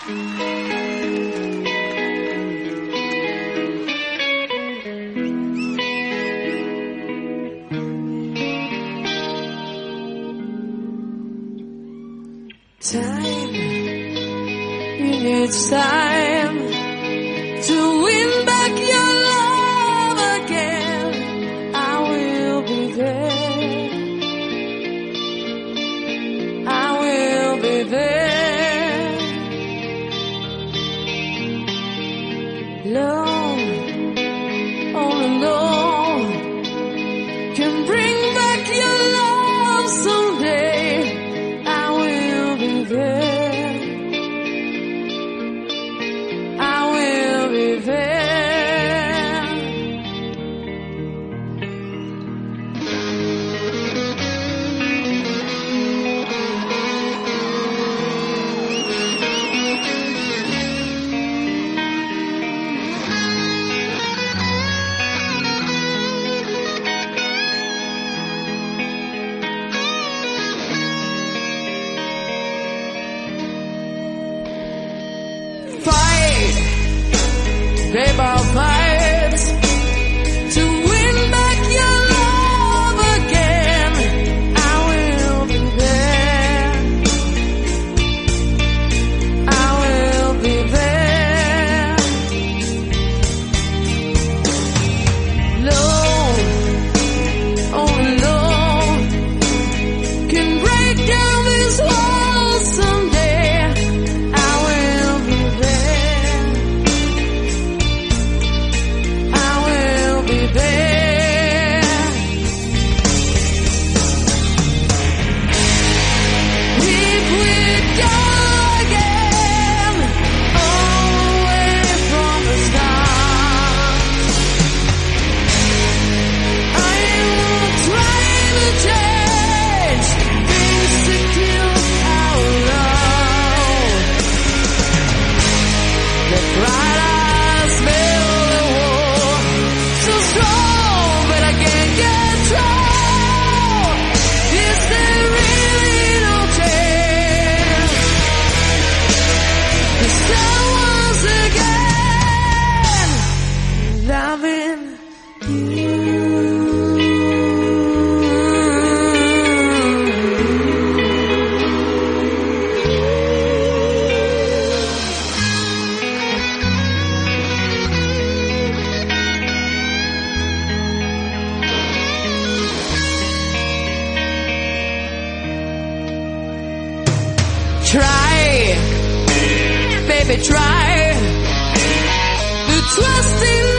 Time, you need time to win back your love again. I will be there. I will be there. Love, only love can bring back your love someday. I will be there. I will be there. Fight, babe, I'll fight to win back your love again. I will be there. I will be there. Love, only love can break down this wall someday. I will be there. I will be there. If we go again, all the way from the start, I am trying to change things to kill our love. The bright eyes build a wall so strong that I can't get through. Is there really no chance to start once again loving you? Try, baby, try to trust in